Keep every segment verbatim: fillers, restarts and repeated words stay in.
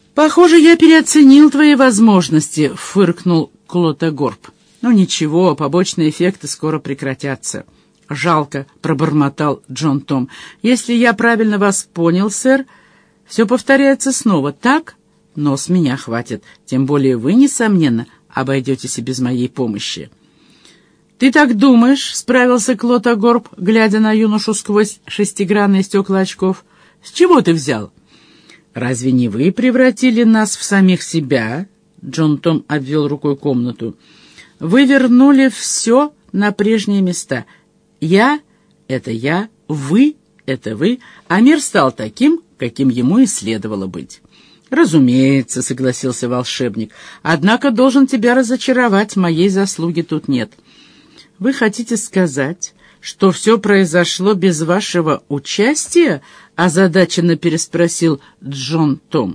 «Похоже, я переоценил твои возможности», — фыркнул Клотогорб. «Ну ничего, побочные эффекты скоро прекратятся». «Жалко», — пробормотал Джон Том. «Если я правильно вас понял, сэр, все повторяется снова, так? Но с меня хватит. Тем более вы, несомненно, обойдетесь и без моей помощи». «Ты так думаешь?» — справился Клотогорб, глядя на юношу сквозь шестигранные стекла очков. «С чего ты взял?» «Разве не вы превратили нас в самих себя?» — Джон Том обвел рукой комнату. «Вы вернули все на прежние места. Я — это я, вы — это вы, а мир стал таким, каким ему и следовало быть». «Разумеется», — согласился волшебник, — «однако должен тебя разочаровать, моей заслуги тут нет». «Вы хотите сказать, что все произошло без вашего участия?» — озадаченно переспросил Джон Том.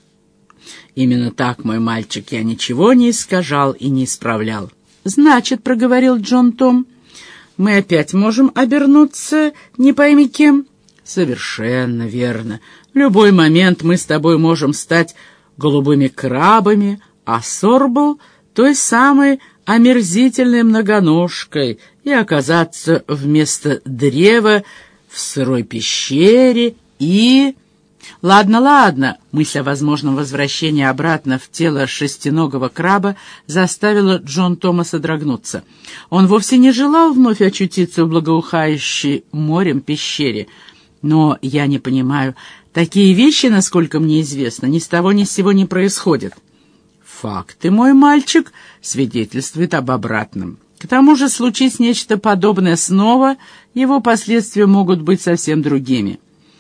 «Именно так, мой мальчик, я ничего не искажал и не исправлял». «Значит, — проговорил Джон Том, — мы опять можем обернуться не пойми кем?» «Совершенно верно. В любой момент мы с тобой можем стать голубыми крабами, а Сорбл — той самой омерзительной многоножкой и оказаться вместо древа в сырой пещере и...» «Ладно, ладно», — мысль о возможном возвращении обратно в тело шестиногого краба заставила Джон Тома содрогнуться. Он вовсе не желал вновь очутиться в благоухающей морем пещере. «Но я не понимаю, такие вещи, насколько мне известно, ни с того ни с сего не происходят». «Факты, мой мальчик, свидетельствуют об обратном. К тому же, случись нечто подобное снова, его последствия могут быть совсем другими».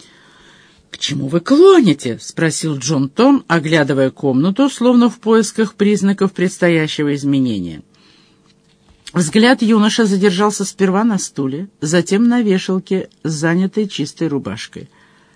«К чему вы клоните?» — спросил Джон Том, оглядывая комнату, словно в поисках признаков предстоящего изменения. Взгляд юноша задержался сперва на стуле, затем на вешалке, занятой чистой рубашкой.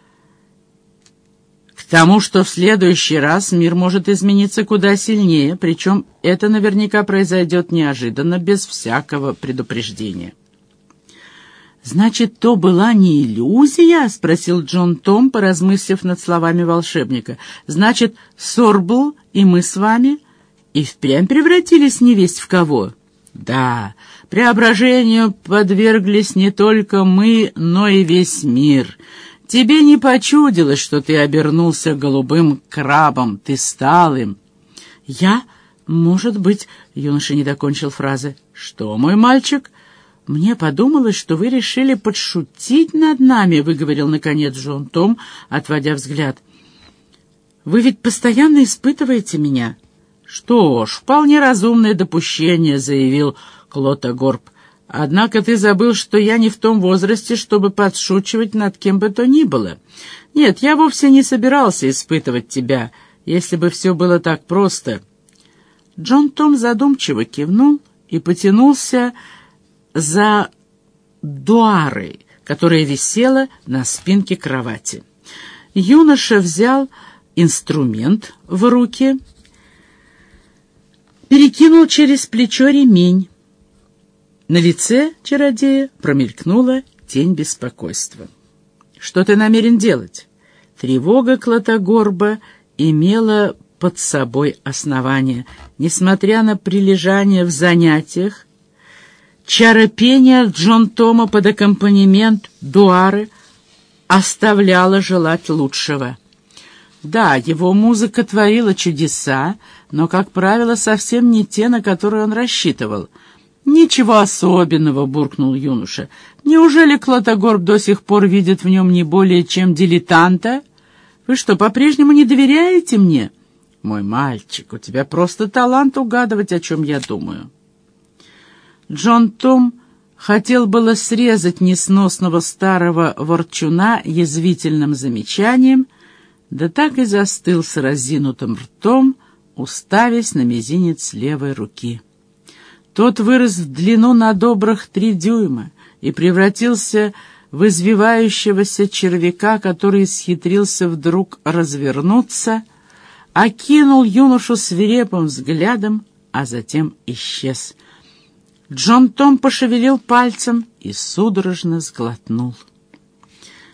«К тому, что в следующий раз мир может измениться куда сильнее, причем это наверняка произойдет неожиданно, без всякого предупреждения». «Значит, то была не иллюзия?» — спросил Джон Том, поразмыслив над словами волшебника. «Значит, Сорбл и мы с вами и впрямь превратились невесть в кого?» «Да, преображению подверглись не только мы, но и весь мир. Тебе не почудилось, что ты обернулся голубым крабом, ты стал им». «Я? Может быть...» — юноша не докончил фразы. «Что, мой мальчик?» «Мне подумалось, что вы решили подшутить над нами», — выговорил наконец Джон Том, отводя взгляд. «Вы ведь постоянно испытываете меня». «Что ж, вполне разумное допущение», — заявил Клотогорб. «Однако ты забыл, что я не в том возрасте, чтобы подшучивать над кем бы то ни было. Нет, я вовсе не собирался испытывать тебя, если бы все было так просто». Джон Том задумчиво кивнул и потянулся за дуарой, которая висела на спинке кровати. Юноша взял инструмент в руки, перекинул через плечо ремень. На лице чародея промелькнула тень беспокойства. «Что ты намерен делать?» Тревога Клотогорба имела под собой основание. Несмотря на прилежание в занятиях, чаропение Джон Тома под аккомпанемент дуары оставляло желать лучшего. Да, его музыка творила чудеса, но, как правило, совсем не те, на которые он рассчитывал. «Ничего особенного», — буркнул юноша. «Неужели Клотогорб до сих пор видит в нем не более чем дилетанта? Вы что, по-прежнему не доверяете мне?» «Мой мальчик, у тебя просто талант угадывать, о чем я думаю». Джон Том хотел было срезать несносного старого ворчуна язвительным замечанием, да так и застыл с разинутым ртом, уставясь на мизинец левой руки. Тот вырос в длину на добрых три дюйма и превратился в извивающегося червяка, который исхитрился вдруг развернуться, окинул юношу свирепым взглядом, а затем исчез. Джон Том пошевелил пальцем и судорожно сглотнул.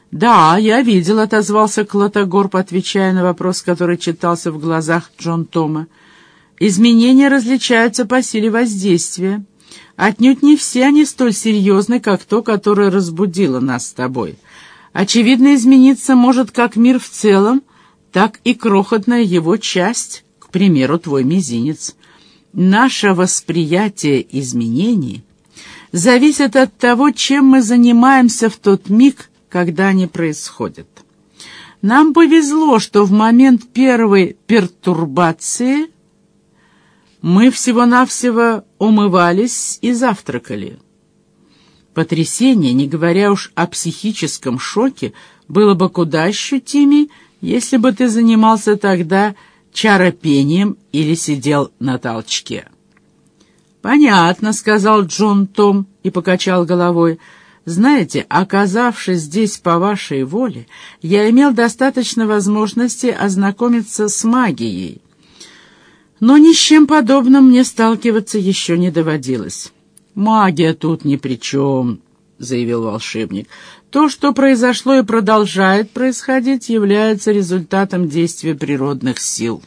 «Да, я видел», — отозвался Клотогорб, отвечая на вопрос, который читался в глазах Джон Тома. «Изменения различаются по силе воздействия. Отнюдь не все они столь серьезны, как то, которое разбудило нас с тобой. Очевидно, измениться может как мир в целом, так и крохотная его часть, к примеру, твой мизинец. Наше восприятие изменений зависит от того, чем мы занимаемся в тот миг, когда они происходят. Нам повезло, что в момент первой пертурбации мы всего-навсего умывались и завтракали. Потрясение, не говоря уж о психическом шоке, было бы куда ощутимей, если бы ты занимался тогда чаропением или сидел на толчке. «Понятно», — сказал Джон Том и покачал головой. «Знаете, оказавшись здесь по вашей воле, я имел достаточно возможности ознакомиться с магией. Но ни с чем подобным мне сталкиваться еще не доводилось». «Магия тут ни при чем», — заявил волшебник. «То, что произошло и продолжает происходить, является результатом действия природных сил».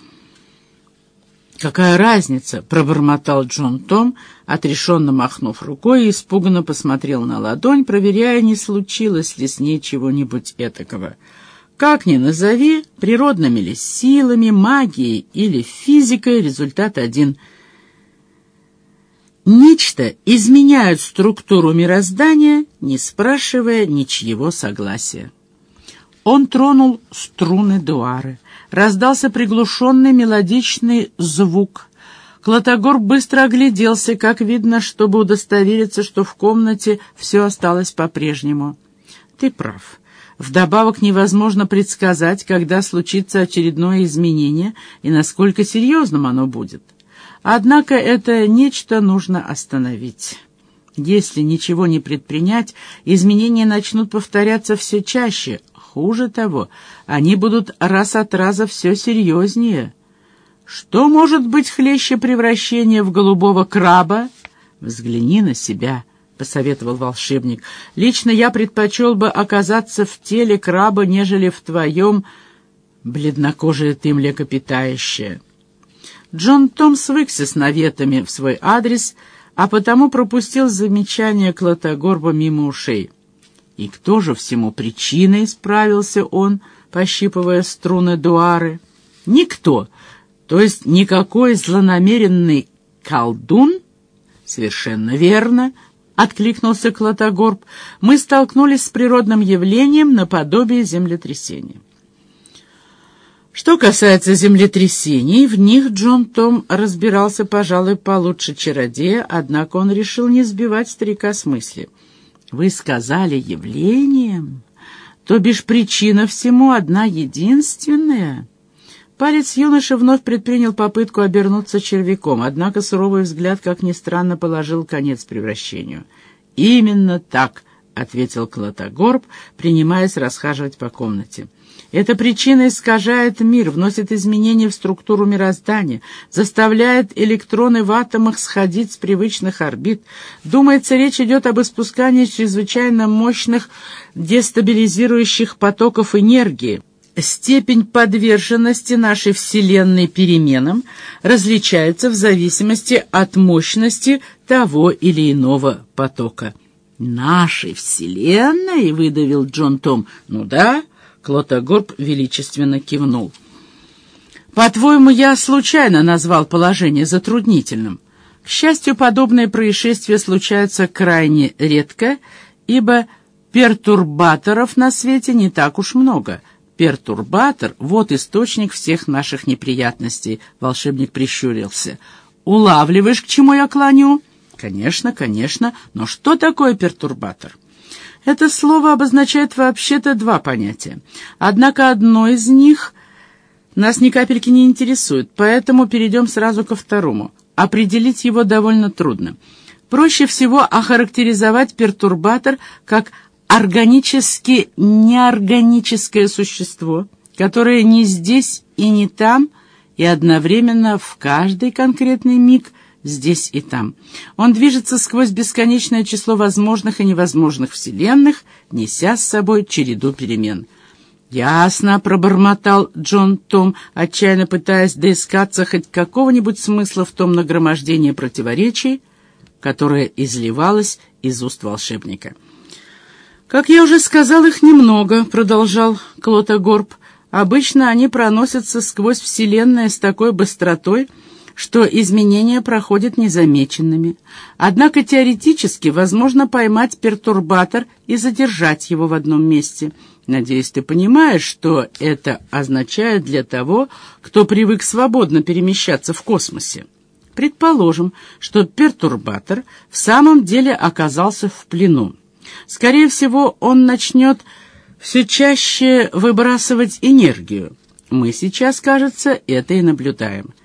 «Какая разница?» — пробормотал Джон Том, отрешенно махнув рукой, и испуганно посмотрел на ладонь, проверяя, не случилось ли с ней чего-нибудь этакого. «Как ни назови, природными ли силами, магией или физикой, результат один — нечто изменяют структуру мироздания, не спрашивая ничьего согласия». Он тронул струны дуары. Раздался приглушенный мелодичный звук. Клотогорб быстро огляделся, как видно, чтобы удостовериться, что в комнате все осталось по-прежнему. «Ты прав. Вдобавок невозможно предсказать, когда случится очередное изменение и насколько серьезным оно будет. Однако это нечто нужно остановить. Если ничего не предпринять, изменения начнут повторяться все чаще. Хуже того, они будут раз от раза все серьезнее. Что может быть хлеще превращения в голубого краба? Взгляни на себя», — посоветовал волшебник. «Лично я предпочел бы оказаться в теле краба, нежели в твоем, бледнокожее ты млекопитающее». Джон Том свыкся с наветами в свой адрес, а потому пропустил замечание Клотогорба мимо ушей. «И кто же всему причиной?» — справился он, пощипывая струны дуары. «Никто, то есть никакой злонамеренный колдун?» «Совершенно верно», — откликнулся Клотогорб. «Мы столкнулись с природным явлением наподобие землетрясения». Что касается землетрясений, в них Джон Том разбирался, пожалуй, получше чародея, однако он решил не сбивать старика с мысли. «Вы сказали явлением? То бишь причина всему одна единственная?» Палец юноши вновь предпринял попытку обернуться червяком, однако суровый взгляд, как ни странно, положил конец превращению. «Именно так», — ответил Клотогорб, принимаясь расхаживать по комнате. «Эта причина искажает мир, вносит изменения в структуру мироздания, заставляет электроны в атомах сходить с привычных орбит. Думается, речь идет об испускании чрезвычайно мощных дестабилизирующих потоков энергии. Степень подверженности нашей Вселенной переменам различается в зависимости от мощности того или иного потока». «Нашей Вселенной?» — выдавил Джон Том. «Ну да». Клотогорб величественно кивнул. «По-твоему, я случайно назвал положение затруднительным? К счастью, подобные происшествия случаются крайне редко, ибо пертурбаторов на свете не так уж много. Пертурбатор — вот источник всех наших неприятностей», — волшебник прищурился. «Улавливаешь, к чему я клоню?» «Конечно, конечно, но что такое пертурбатор?» Это слово обозначает вообще-то два понятия. Однако одно из них нас ни капельки не интересует, поэтому перейдем сразу ко второму. Определить его довольно трудно. Проще всего охарактеризовать пертурбатор как органически неорганическое существо, которое не здесь и не там, и одновременно в каждый конкретный миг здесь и там. Он движется сквозь бесконечное число возможных и невозможных вселенных, неся с собой череду перемен. «Ясно», — пробормотал Джон Том, отчаянно пытаясь доискаться хоть какого-нибудь смысла в том нагромождении противоречий, которое изливалось из уст волшебника. «Как я уже сказал, их немного», — продолжал Клотогорб. «Обычно они проносятся сквозь вселенные с такой быстротой, что изменения проходят незамеченными. Однако теоретически возможно поймать пертурбатор и задержать его в одном месте. Надеюсь, ты понимаешь, что это означает для того, кто привык свободно перемещаться в космосе. Предположим, что пертурбатор в самом деле оказался в плену. Скорее всего, он начнет все чаще выбрасывать энергию. Мы сейчас, кажется, это и наблюдаем.